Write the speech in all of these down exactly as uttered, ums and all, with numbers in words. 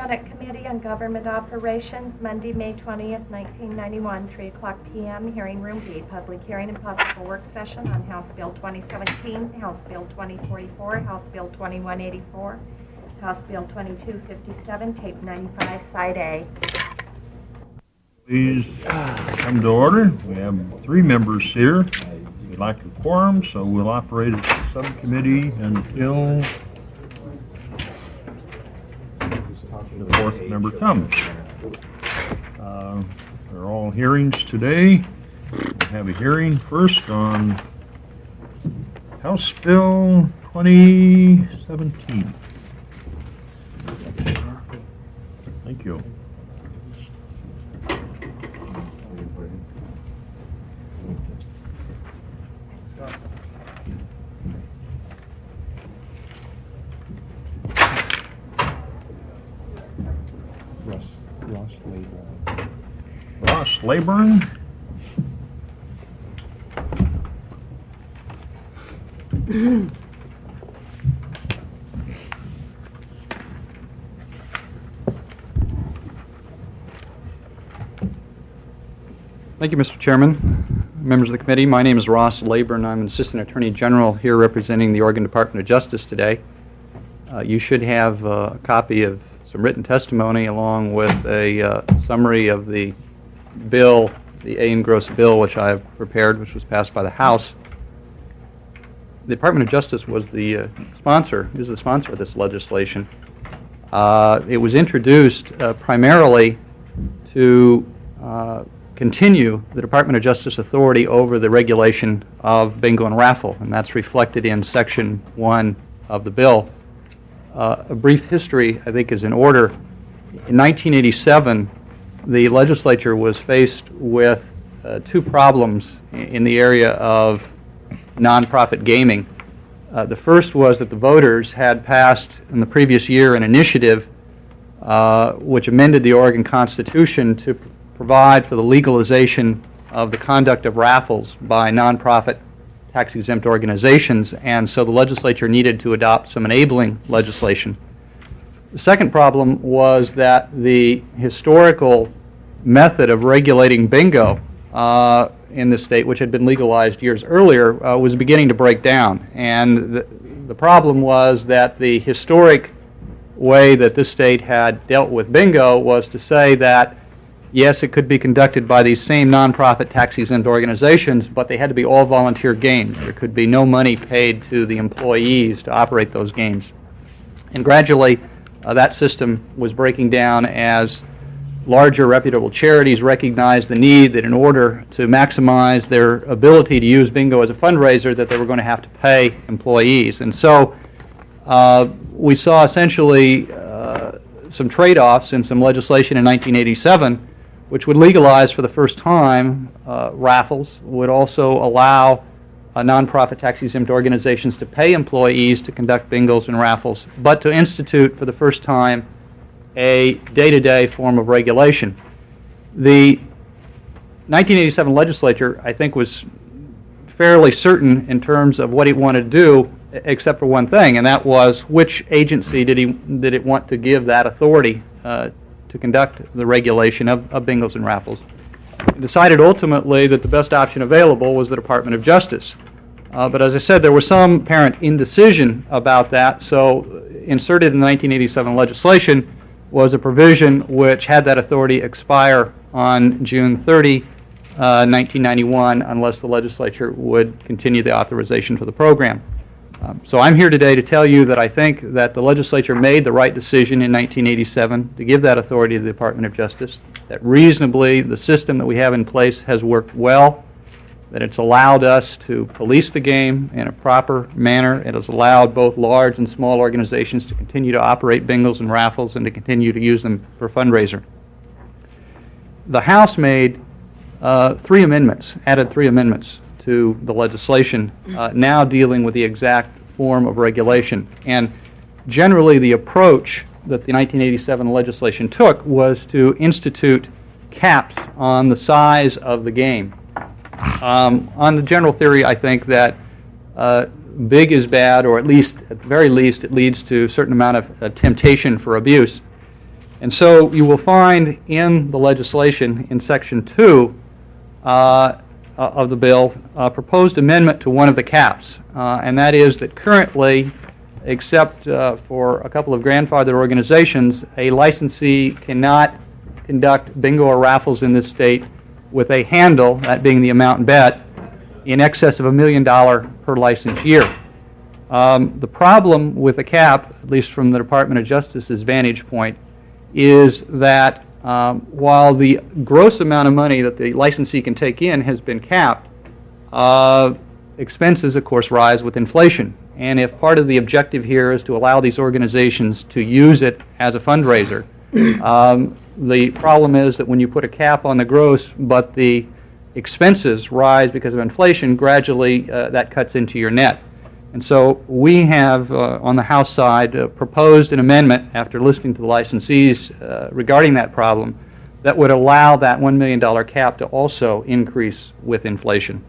Senate Committee on Government Operations, Monday, May twentieth, nineteen ninety-one, three o'clock p m, Hearing Room B, public hearing and possible work session on House Bill twenty seventeen, House Bill twenty forty-four, House Bill twenty-one eighty-four, House Bill twenty-two fifty-seven, tape ninety-five, side A. Please come to order. We have three members here. We'd like a quorum, so we'll operate as a subcommittee until the fourth member comes. Uh, they're all hearings today. We have a hearing first on House Bill twenty seventeen. Thank you. Ross, Ross Layburn. Ross Layburn. Thank you, Mister Chairman, members of the committee. My name is Ross Layburn. I'm an Assistant Attorney General here representing the Oregon Department of Justice today. Uh, you should have uh, a copy of some written testimony along with a uh, summary of the bill, the A. Engross bill, which I have prepared, which was passed by the House. The Department of Justice was the uh, sponsor, is the sponsor of this legislation. Uh, it was introduced uh, primarily to uh, continue the Department of Justice authority over the regulation of bingo and raffle, and that's reflected in Section one of the bill. Uh, a brief history, I think, is in order. In nineteen eighty-seven, the legislature was faced with uh, two problems in the area of nonprofit gaming. Uh, the first was that the voters had passed in the previous year an initiative uh, which amended the Oregon Constitution to pr- provide for the legalization of the conduct of raffles by nonprofit tax-exempt organizations, and so the legislature needed to adopt some enabling legislation. The second problem was that the historical method of regulating bingo uh, in the state, which had been legalized years earlier, uh, was beginning to break down. And the, the problem was that the historic way that this state had dealt with bingo was to say that yes, it could be conducted by these same nonprofit tax-exempt organizations, but they had to be all volunteer games. There could be no money paid to the employees to operate those games. And gradually, uh, that system was breaking down as larger reputable charities recognized the need that in order to maximize their ability to use bingo as a fundraiser, that they were going to have to pay employees. And so uh, we saw essentially uh, some trade-offs in some legislation in nineteen eighty-seven which would legalize for the first time uh, raffles, would also allow uh, nonprofit tax-exempt organizations to pay employees to conduct bingos and raffles, but to institute for the first time a day-to-day form of regulation. The nineteen eighty-seven legislature, I think, was fairly certain in terms of what it wanted to do, except for one thing, and that was which agency did he did it want to give that authority uh, to conduct the regulation of, of bingos and raffles. It decided ultimately that the best option available was the Department of Justice. Uh, but as I said, there was some apparent indecision about that, so inserted in the nineteen eighty-seven legislation was a provision which had that authority expire on June thirtieth, uh, nineteen ninety-one, unless the legislature would continue the authorization for the program. Um, so I'm here today to tell you that I think that the legislature made the right decision in nineteen eighty-seven to give that authority to the Department of Justice, that reasonably the system that we have in place has worked well, that it's allowed us to police the game in a proper manner. It has allowed both large and small organizations to continue to operate bingos and raffles and to continue to use them for fundraiser. The House made uh, three amendments, added three amendments to the legislation, uh, now dealing with the exact form of regulation. And generally the approach that the nineteen eighty-seven legislation took was to institute caps on the size of the game. Um, on the general theory, I think that uh, big is bad, or at least, at the very least, it leads to a certain amount of uh, temptation for abuse. And so you will find in the legislation in Section two uh, of the bill a proposed amendment to one of the caps, uh, and that is that currently, except uh, for a couple of grandfathered organizations, a licensee cannot conduct bingo or raffles in this state with a handle, that being the amount bet, in excess of a million dollar per license year. Um, the problem with the cap, at least from the Department of Justice's vantage point, is that um, while the gross amount of money that the licensee can take in has been capped, uh, expenses, of course, rise with inflation. And if part of the objective here is to allow these organizations to use it as a fundraiser, um, the problem is that when you put a cap on the gross, but the expenses rise because of inflation, gradually uh, that cuts into your net. And so we have, uh, on the House side, uh, proposed an amendment after listening to the licensees uh, regarding that problem that would allow that one million dollar cap to also increase with inflation.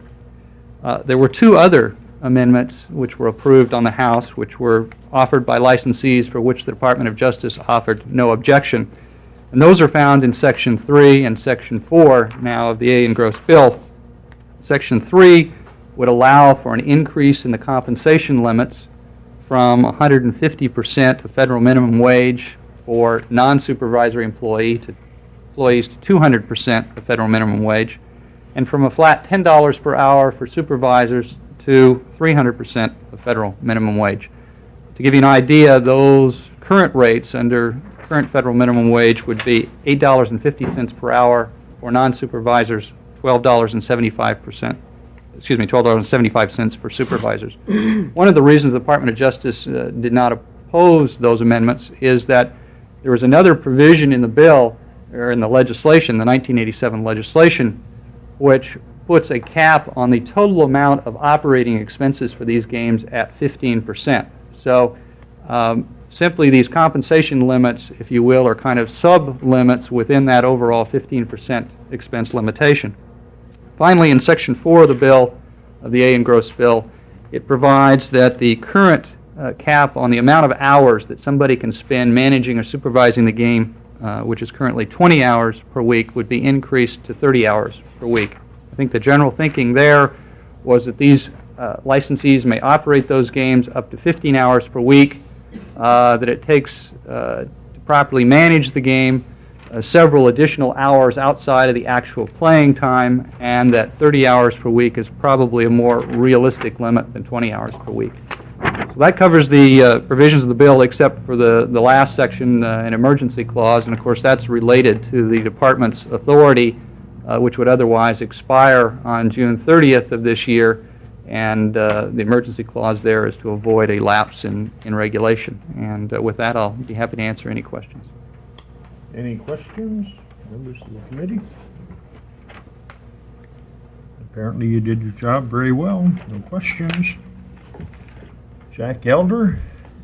Uh, there were two other amendments which were approved on the House, which were offered by licensees for which the Department of Justice offered no objection. And those are found in Section three and Section four now of the A. and Gross bill. Section three would allow for an increase in the compensation limits from one hundred fifty percent of federal minimum wage for non-supervisory employee to employees to two hundred percent of federal minimum wage, and from a flat ten dollars per hour for supervisors to three hundred percent of federal minimum wage. To give you an idea, those current rates under current federal minimum wage would be eight dollars and fifty cents per hour for non-supervisors, twelve dollars and seventy-five percent. Excuse me, twelve dollars and seventy-five cents for supervisors. One of the reasons the Department of Justice uh, did not oppose those amendments is that there was another provision in the bill, or in the legislation, the nineteen eighty-seven legislation, which puts a cap on the total amount of operating expenses for these games at fifteen percent. So um, simply these compensation limits, if you will, are kind of sub-limits within that overall fifteen percent expense limitation. Finally, in Section four of the bill, of the A. and Gross bill, it provides that the current uh, cap on the amount of hours that somebody can spend managing or supervising the game, uh, which is currently twenty hours per week, would be increased to thirty hours per week. I think the general thinking there was that these uh, licensees may operate those games up to fifteen hours per week, uh, that it takes uh, to properly manage the game Uh, several additional hours outside of the actual playing time, and that thirty hours per week is probably a more realistic limit than twenty hours per week. So that covers the uh, provisions of the bill, except for the, the last section, uh, an emergency clause, and of course that's related to the Department's authority, uh, which would otherwise expire on June thirtieth of this year, and uh, the emergency clause there is to avoid a lapse in, in regulation. And uh, with that, I'll be happy to answer any questions. Any questions, members of the committee? Apparently you did your job very well. No questions. Jack Elder?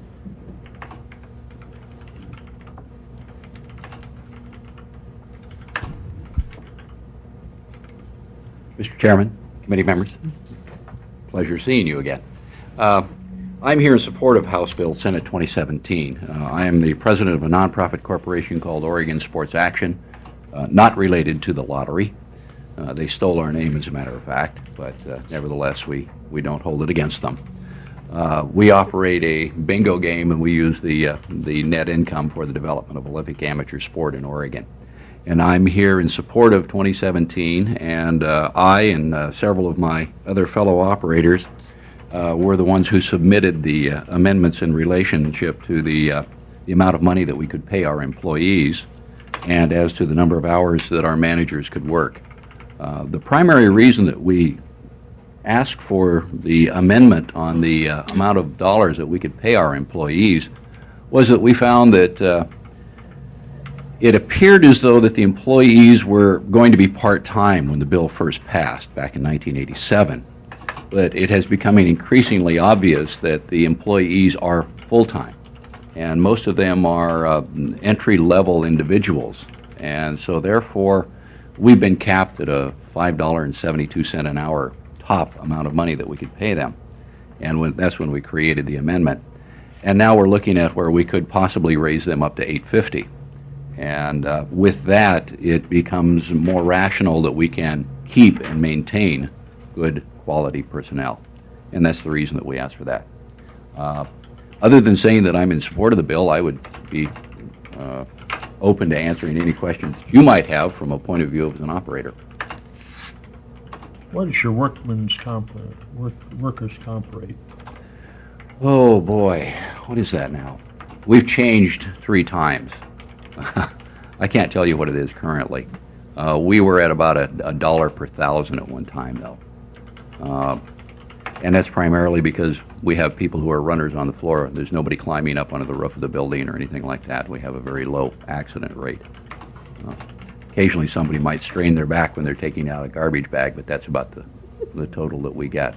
Mister Chairman, committee members, pleasure seeing you again. Uh, I'm here in support of House Bill Senate twenty seventeen. Uh, I am the president of a nonprofit corporation called Oregon Sports Action, uh, not related to the lottery. Uh, they stole our name, as a matter of fact, but uh, nevertheless, we, we don't hold it against them. Uh, we operate a bingo game, and we use the, uh, the net income for the development of Olympic amateur sport in Oregon. And I'm here in support of twenty seventeen, and uh, I and uh, several of my other fellow operators Uh, were the ones who submitted the uh, amendments in relationship to the, uh, the amount of money that we could pay our employees and as to the number of hours that our managers could work. Uh, the primary reason that we asked for the amendment on the uh, amount of dollars that we could pay our employees was that we found that uh, it appeared as though that the employees were going to be part-time when the bill first passed back in nineteen eighty-seven. But it has become increasingly obvious that the employees are full-time, and most of them are uh, entry-level individuals, and so therefore we've been capped at a five dollars and seventy-two cents an hour top amount of money that we could pay them, and when, that's when we created the amendment. And now we're looking at where we could possibly raise them up to eight fifty. And uh, with that, it becomes more rational that we can keep and maintain good quality personnel. And that's the reason that we ask for that. Uh, other than saying that I'm in support of the bill, I would be uh, open to answering any questions you might have from a point of view of an operator. What is your workman's comp, uh, work, workers' comp rate? Oh boy, what is that now? We've changed three times. I can't tell you what it is currently. Uh, we were at about a, a dollar per thousand at one time, though. Uh, and that's primarily because we have people who are runners on the floor. There's nobody climbing up onto the roof of the building or anything like that. We have a very low accident rate. Uh, occasionally somebody might strain their back when they're taking out a garbage bag, but that's about the, the total that we get.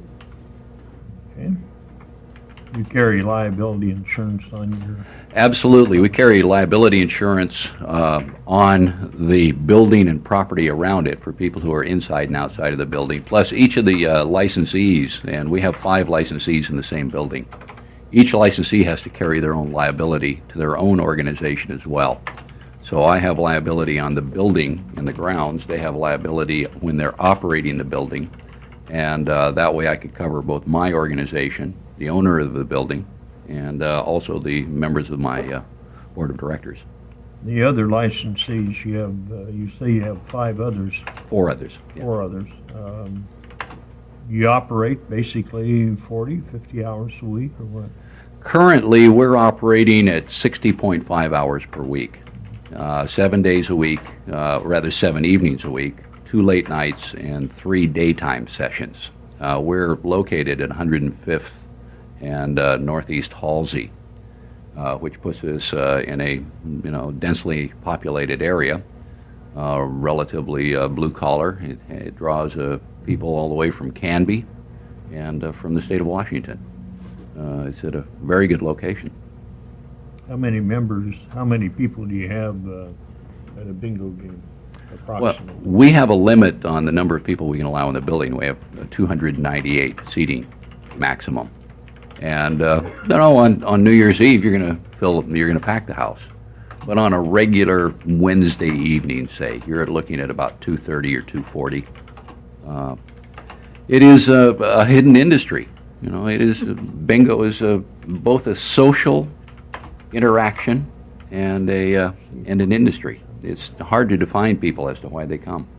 Okay. You carry liability insurance on your... Absolutely. We carry liability insurance uh, on the building and property around it for people who are inside and outside of the building, plus each of the uh, licensees, and we have five licensees in the same building. Each licensee has to carry their own liability to their own organization as well. So I have liability on the building and the grounds. They have liability when they're operating the building, and uh, that way I could cover both my organization, the owner of the building, and uh, also the members of my uh, board of directors. The other licensees, you have, uh, you say you have five others. Four others. Four others. Um, you operate basically forty, fifty hours a week, or what? Currently, we're operating at sixty point five hours per week, uh, seven days a week, uh, rather seven evenings a week, two late nights, and three daytime sessions. Uh, we're located at one hundred fifth and uh, Northeast Halsey, uh, which puts us uh, in a you know densely populated area, uh, relatively uh, blue collar. It, it draws uh, people all the way from Canby and uh, from the state of Washington. Uh, it's at a very good location. How many members, how many people do you have uh, at a bingo game, Well, approximately? we have a limit on the number of people we can allow in the building. We have uh, two hundred ninety-eight seating maximum. And uh, you know, on, on New Year's Eve, you're going to fill, you're going to pack the house. But on a regular Wednesday evening, say, you're looking at about two thirty or two forty. Uh, it is a, a hidden industry. You know, it is, uh, bingo is a, both a social interaction and a uh, and an industry. It's hard to define people as to why they come.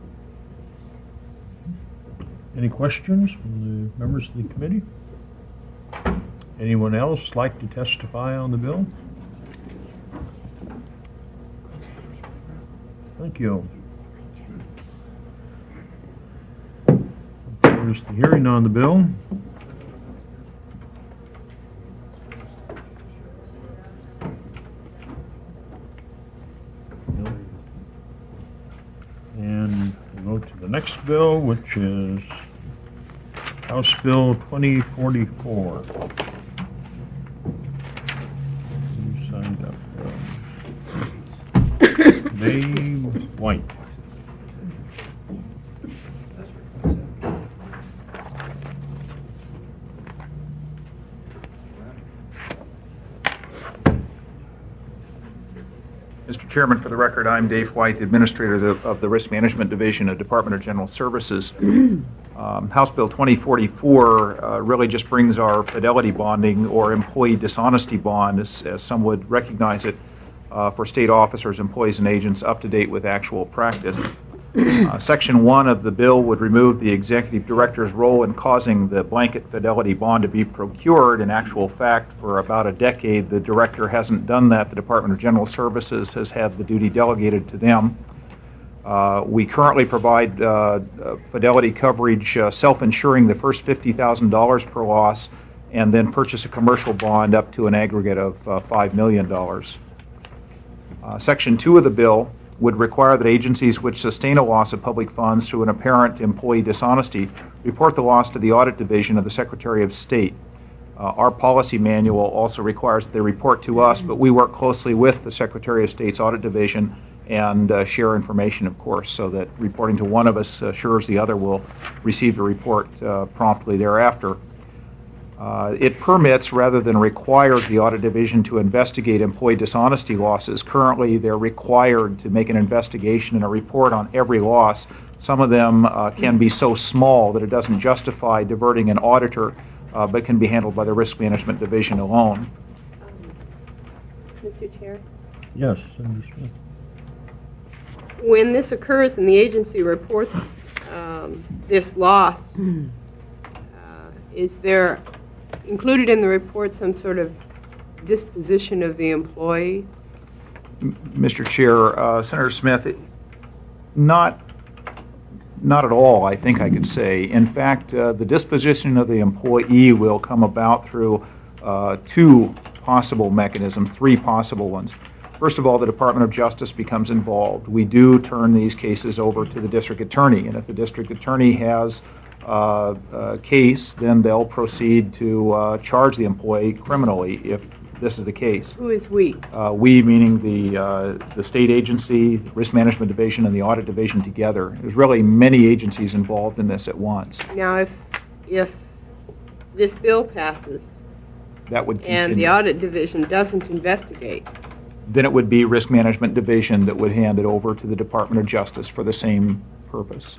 Any questions from the members of the committee? Anyone else like to testify on the bill? Thank you. There's the hearing on the bill. And we'll go to the next bill, which is House Bill twenty forty-four. Who signed up? Uh, Dave White. Mister Chairman, for the record, I'm Dave White, the Administrator of the, of the Risk Management Division of Department of General Services. Um, House Bill twenty forty-four uh, really just brings our fidelity bonding or employee dishonesty bond, as, as some would recognize it, uh, for state officers, employees, and agents up to date with actual practice. Uh, Section one of the bill would remove the executive director's role in causing the blanket fidelity bond to be procured. In actual fact, for about a decade, the director hasn't done that. The Department of General Services has had the duty delegated to them. Uh, we currently provide uh, uh, fidelity coverage, uh, self-insuring the first fifty thousand dollars per loss, and then purchase a commercial bond up to an aggregate of uh, five million dollars. Uh, Section two of the bill would require that agencies which sustain a loss of public funds through an apparent employee dishonesty report the loss to the Audit Division of the Secretary of State. Uh, our policy manual also requires that they report to us, but we work closely with the Secretary of State's Audit Division and uh, share information, of course, so that reporting to one of us assures the other will receive the report uh, promptly thereafter. Uh, It permits rather than requires the audit division to investigate employee dishonesty losses. Currently, they're required to make an investigation and a report on every loss. Some of them uh, can be so small that it doesn't justify diverting an auditor, uh, but can be handled by the Risk Management Division alone. Mister Chair, Yes, Senator Smith. when this occurs and the agency reports um, this loss, uh, is there included in the report some sort of disposition of the employee? M- Mister Chair, uh, Senator Smith, it- not, not at all, I think I could say. In fact, uh, the disposition of the employee will come about through uh, two possible mechanisms, three possible ones. First of all, the Department of Justice becomes involved. We do turn these cases over to the district attorney, and if the district attorney has uh, a case, then they'll proceed to uh, charge the employee criminally if this is the case. Who is we? Uh, we, meaning the uh, the state agency, the Risk Management Division, and the Audit Division together. There's really many agencies involved in this at once. Now, if, if this bill passes That would continue. and the audit division doesn't investigate, Then it would be Risk Management Division that would hand it over to the Department of Justice for the same purpose.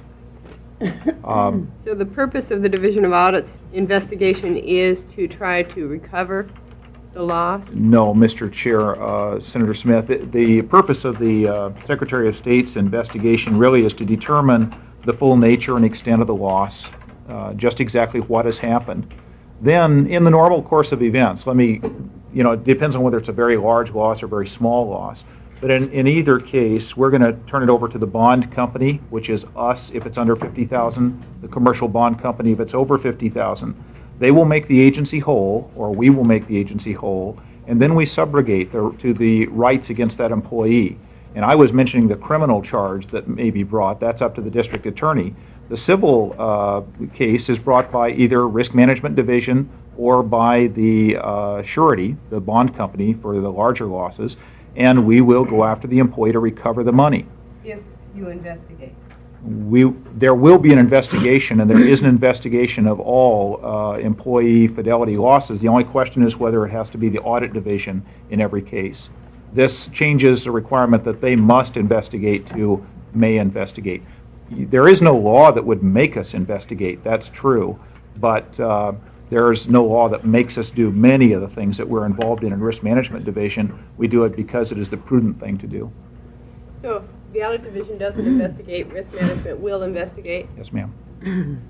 Um, so the purpose of the Division of Audit's investigation is to try to recover the loss? No, Mister Chair, uh, Senator Smith, the- the purpose of the uh, Secretary of State's investigation really is to determine the full nature and extent of the loss, uh, just exactly what has happened. Then, in the normal course of events, let me, you know, it depends on whether it's a very large loss or very small loss. But in, in either case, we're going to turn it over to the bond company, which is us if it's under fifty thousand, the commercial bond company if it's over fifty thousand. They will make the agency whole, or we will make the agency whole, and then we subrogate the, to the rights against that employee. And I was mentioning the criminal charge that may be brought. That's up to the district attorney. The civil uh, case is brought by either Risk Management Division or by the uh, surety, the bond company, for the larger losses, and we will go after the employee to recover the money. If you investigate. We, there will be an investigation, and there is an investigation of all uh, employee fidelity losses. The only question is whether it has to be the audit division in every case. This changes the requirement that they must investigate to may investigate. There is no law that would make us investigate, that's true, but uh, there is no law that makes us do many of the things that we're involved in in Risk Management Division. We do it because it is the prudent thing to do. So if the audit division doesn't investigate, risk management will investigate? Yes, ma'am.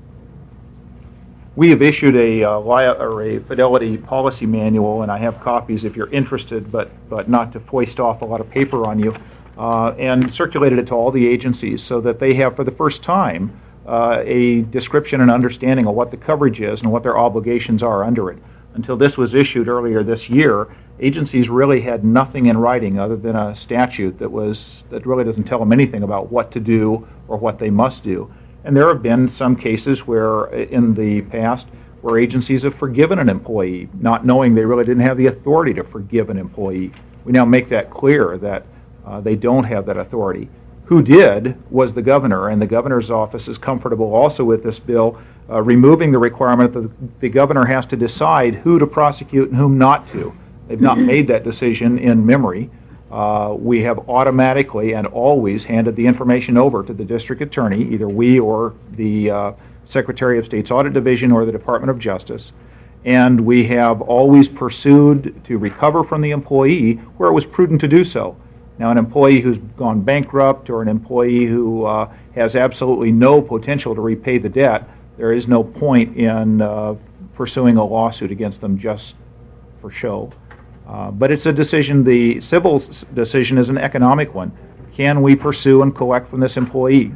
We have issued a, uh, li- or a fidelity policy manual, and I have copies if you're interested, but, but not to foist off a lot of paper on you, uh, and circulated it to all the agencies so that they have, for the first time, uh, a description and understanding of what the coverage is and what their obligations are under it. Until this was issued earlier this year, agencies really had nothing in writing other than a statute that was that really doesn't tell them anything about what to do or what they must do. And there have been some cases where, in the past, where agencies have forgiven an employee, not knowing they really didn't have the authority to forgive an employee. We now make that clear that uh, they don't have that authority. Who did was the governor, and the governor's office is comfortable also with this bill, uh, removing the requirement that the governor has to decide who to prosecute and whom not to. They've not made that decision in memory. Uh, we have automatically and always handed the information over to the district attorney, either we or the uh, Secretary of State's Audit Division or the Department of Justice. And we have always pursued to recover from the employee where it was prudent to do so. Now, an employee who's gone bankrupt or an employee who uh, has absolutely no potential to repay the debt, there is no point in uh, pursuing a lawsuit against them just for show. Uh, but it's a decision, the civil s- decision is an economic one. Can we pursue and collect from this employee?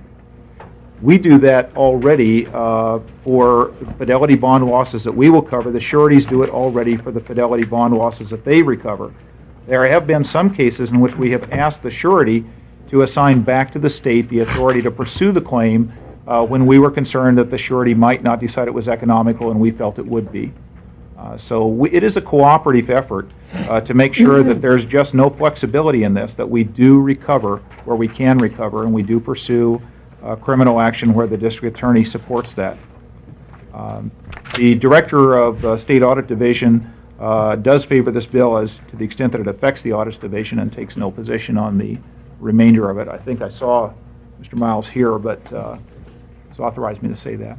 We do that already uh, for fidelity bond losses that we will cover. The sureties do it already for the fidelity bond losses that they recover. There have been some cases in which we have asked the surety to assign back to the state the authority to pursue the claim uh, when we were concerned that the surety might not decide it was economical and we felt it would be. Uh, so we, it is a cooperative effort uh, to make sure that there's just no flexibility in this, that we do recover where we can recover, and we do pursue uh, criminal action where the district attorney supports that. Um, The Director of the State Audit Division uh, does favor this bill as to the extent that it affects the Audit Division and takes no position on the remainder of it. I think I saw Mister Miles here, but uh, it's authorized me to say that.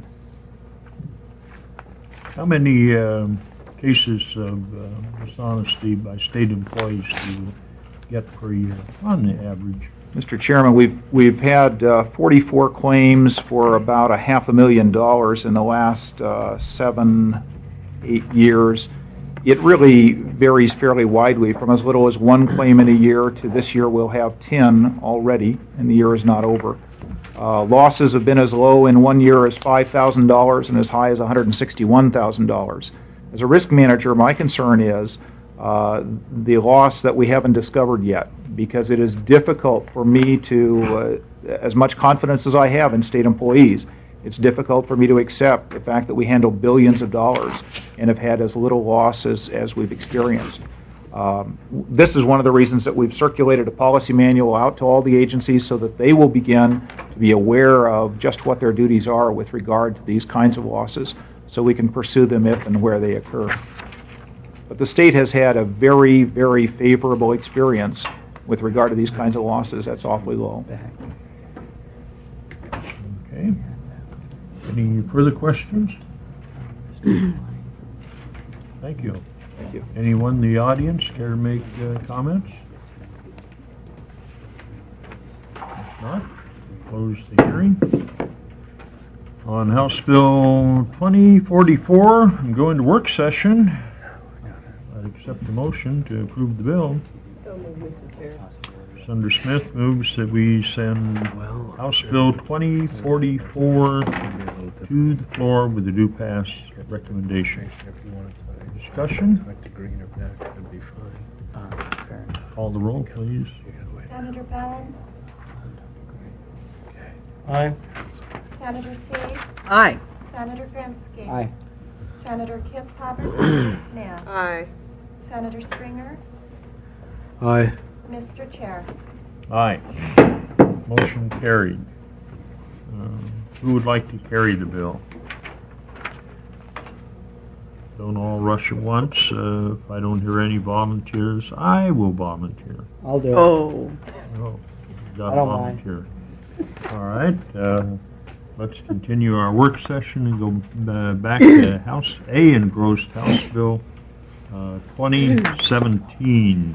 How many um, cases of uh, dishonesty by state employees do you get per year on the average? Mister Chairman, we've we've had uh, forty-four claims for about a half a million dollars in the last uh, seven, eight years. It really varies fairly widely, from as little as one claim in a year to this year we'll have ten already, and the year is not over. Uh, losses have been as low in one year as five thousand dollars and as high as one hundred sixty-one thousand dollars. As a risk manager, my concern is uh, the loss that we haven't discovered yet, because it is difficult for me to, uh, as much confidence as I have in state employees, it's difficult for me to accept the fact that we handle billions of dollars and have had as little loss as, as we've experienced. Um, this is one of the reasons that we've circulated a policy manual out to all the agencies so that they will begin to be aware of just what their duties are with regard to these kinds of losses, so we can pursue them if and where they occur. But the state has had a very, very favorable experience with regard to these kinds of losses. That's awfully low. Okay. Any further questions? Thank you. Thank you. Anyone in the audience care to make uh, comments? If not, close the hearing. On House Bill twenty forty-four, I'm going to work session. I accept the motion to approve the bill. So moved, Mister Chair. Senator Smith moves that we send House Bill twenty forty-four to the floor with a due pass recommendation. Discussion? Call the roll, please. Senator Bell? Aye. Senator See? Aye. Senator Grimsky? Aye. Senator Kitzhaber? Senator Smith? Aye. Senator Springer? Aye. Mister Chair? Aye. Motion carried. Um, Who would like to carry the bill? Don't all rush at once. Uh, If I don't hear any volunteers, I will volunteer. I'll do it. Oh. Oh, got I a don't mind. volunteer. All right, uh, let's continue our work session and go uh, back to House A, engrossed House Bill uh, twenty seventeen.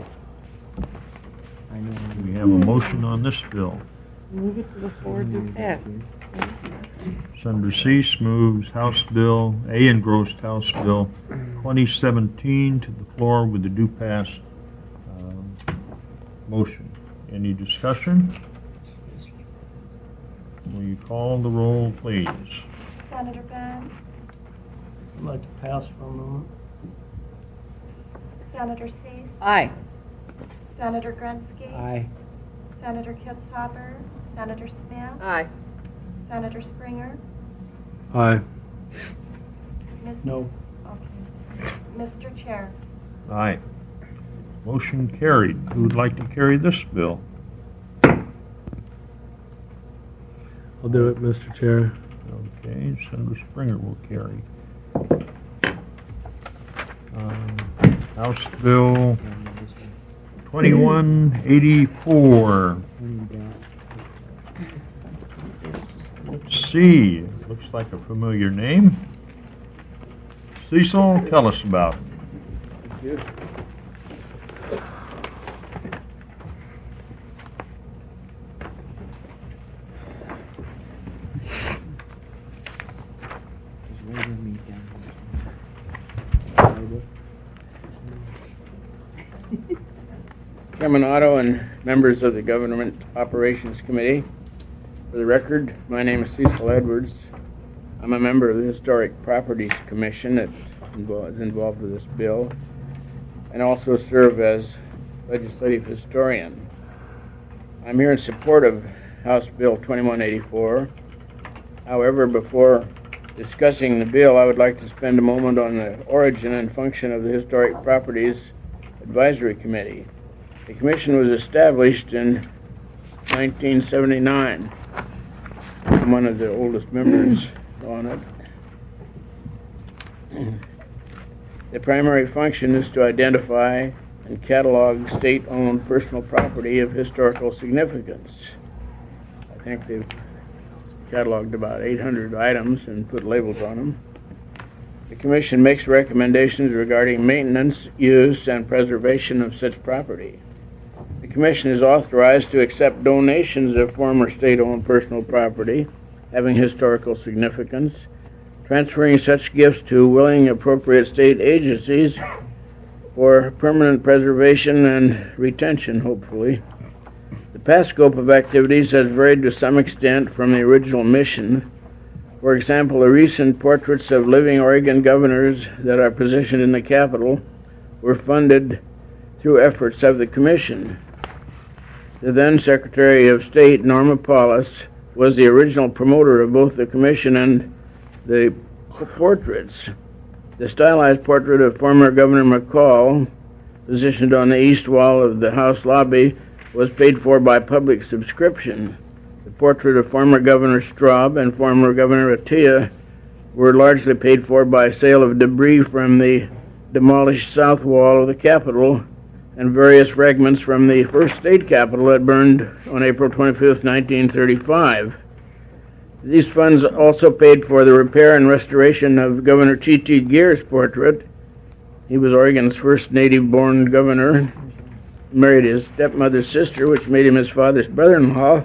I know. Do we have a motion on this bill? Move it to the floor to pass. Senator Cease moves House Bill, A, engrossed House Bill twenty seventeen to the floor with the due pass um, motion. Any discussion? Will you call the roll, please? Senator Benn? I'd like to pass for a moment. Senator Cease? Aye. Senator Grimsky? Aye. Senator Kitzhaber? Senator Smith? Aye. Senator Springer? Aye. Mis- No. Okay. Mister Chair? Aye. Motion carried. Who would like to carry this bill? I'll do it, Mister Chair. Okay, Senator Springer will carry. Um, House Bill twenty-one eighty-four. Let's see, it looks like a familiar name. Cecil, tell us about it. Chairman Otto and members of the Government Operations Committee, for the record, my name is Cecil Edwards. I'm a member of the Historic Properties Commission that is involved with this bill, and also serve as legislative historian. I'm here in support of House Bill twenty-one eighty-four. However, before discussing the bill, I would like to spend a moment on the origin and function of the Historic Properties Advisory Committee. The commission was established in nineteen seventy-nine. I'm one of the oldest members on it. The primary function is to identify and catalog state-owned personal property of historical significance. I think they've cataloged about eight hundred items and put labels on them. The Commission makes recommendations regarding maintenance, use, and preservation of such property. The Commission is authorized to accept donations of former state-owned personal property having historical significance, transferring such gifts to willing appropriate state agencies for permanent preservation and retention, hopefully. The past scope of activities has varied to some extent from the original mission. For example, the recent portraits of living Oregon governors that are positioned in the Capitol were funded through efforts of the Commission. The then Secretary of State, Norma Paulus, was the original promoter of both the Commission and the portraits. The stylized portrait of former Governor McCall, positioned on the east wall of the House lobby, was paid for by public subscription. The portrait of former Governor Straub and former Governor Attia were largely paid for by sale of debris from the demolished south wall of the Capitol and various fragments from the first state capitol that burned on April twenty-fifth, nineteen thirty-five. These funds also paid for the repair and restoration of Governor T T Gear's portrait. He was Oregon's first native-born governor, married his stepmother's sister, which made him his father's brother-in-law.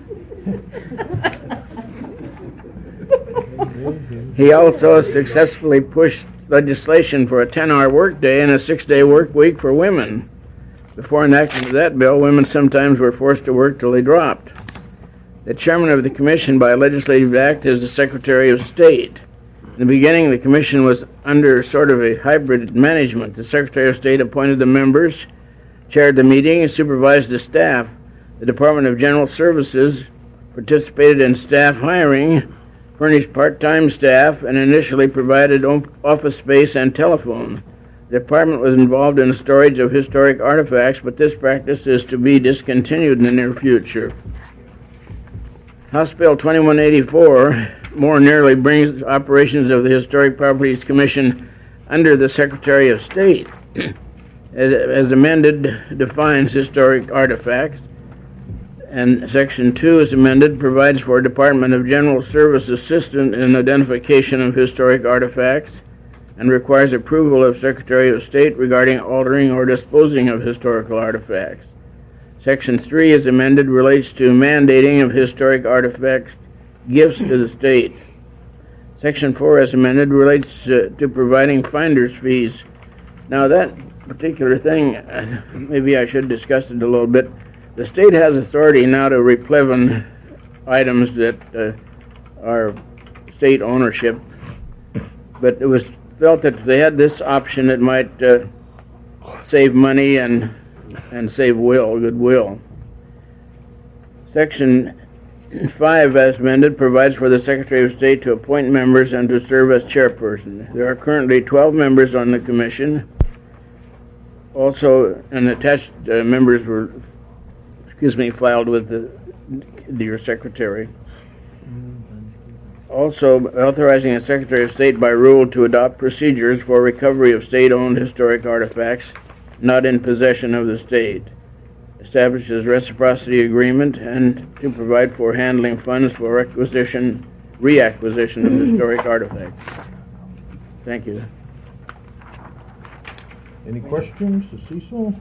He also successfully pushed legislation for a ten-hour workday and a six-day work week for women. Before enactment of that bill, women sometimes were forced to work till they dropped. The chairman of the commission by legislative act is the Secretary of State. In the beginning, the commission was under sort of a hybrid management. The Secretary of State appointed the members, chaired the meeting, and supervised the staff. The Department of General Services participated in staff hiring, furnished part-time staff, and initially provided office space and telephone. The department was involved in the storage of historic artifacts, but this practice is to be discontinued in the near future. House Bill twenty-one eighty-four more nearly brings operations of the Historic Properties Commission under the Secretary of State. As, as amended, defines historic artifacts, and Section two is amended, provides for Department of General Service assistance in identification of historic artifacts, and requires approval of Secretary of State regarding altering or disposing of historical artifacts. Section three is amended, relates to mandating of historic artifacts gifts to the state. Section four, as amended, relates uh, to providing finder's fees. Now that particular thing, uh, maybe I should discuss it a little bit. The state has authority now to replevin items that uh, are state ownership, but it was felt that if they had this option, it might uh, save money and and save will, goodwill. Section five, as amended, provides for the Secretary of State to appoint members and to serve as chairperson. There are currently twelve members on the commission. Also, and attached uh, members were, excuse me, filed with the, your secretary. Also, authorizing the Secretary of State by rule to adopt procedures for recovery of state-owned historic artifacts not in possession of the state. Establishes reciprocity agreement and to provide for handling funds for requisition, reacquisition of historic artifacts. Thank you. Any questions to Cecil?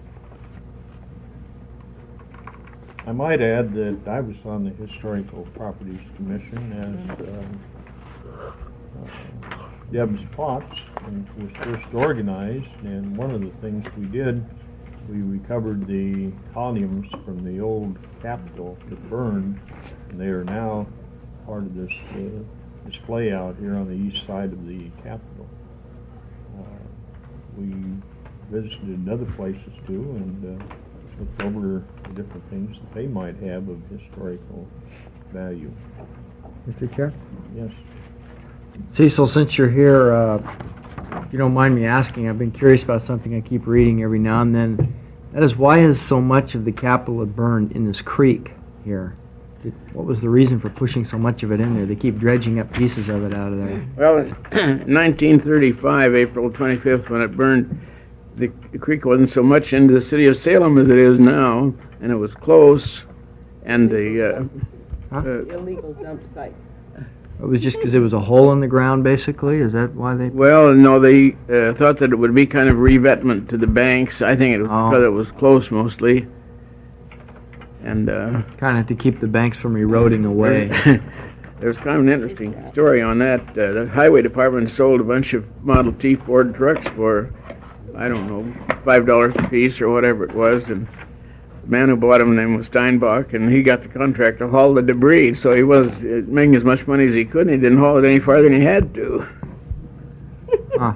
I might add that I was on the Historical Properties Commission as uh, uh, Deb's Potts when it was first organized, and one of the things we did, we recovered the columns from the old Capitol that burned, and they are now part of this uh, display out here on the east side of the Capitol. Uh, we visited other places too, and uh, looked over the different things that they might have of historical value. Mister Chair? Yes. Cecil, since you're here, uh, if you don't mind me asking, I've been curious about something I keep reading every now and then. That is, why has so much of the Capitol burned in this creek here? Did- What was the reason for pushing so much of it in there? They keep dredging up pieces of it out of there. Well, in nineteen thirty-five, April twenty-fifth, when it burned, the, the creek wasn't so much into the city of Salem as it is now, and it was close, and the uh, Huh? uh, Illegal dump site. It was just because it was a hole in the ground, basically? Is that why they... well, no, they uh, thought that it would be kind of revetment to the banks. I think it was Oh. because it was close mostly, and uh, Kind of to keep the banks from eroding away. There's kind of an interesting story on that. Uh, the highway department sold a bunch of Model T Ford trucks for, I don't know, five dollars a piece or whatever it was, and the man who bought them, name was Steinbach, and he got the contract to haul the debris, so he was uh, making as much money as he could, and he didn't haul it any farther than he had to. Huh.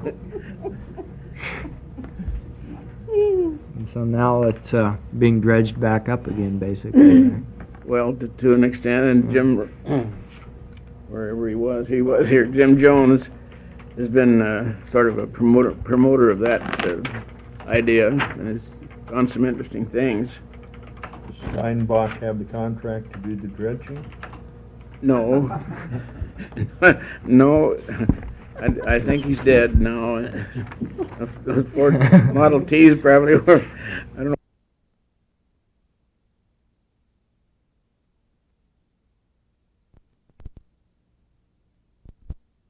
And so now it's uh, being dredged back up again, basically. right? Well, to, to an extent, and Jim, wherever he was, he was here. Jim Jones has been uh, sort of a promoter promoter of that uh, idea, and has done some interesting things. Does Steinbach have the contract to do the dredging? No, no, I, I think he's dead now. Those Ford Model Ts probably were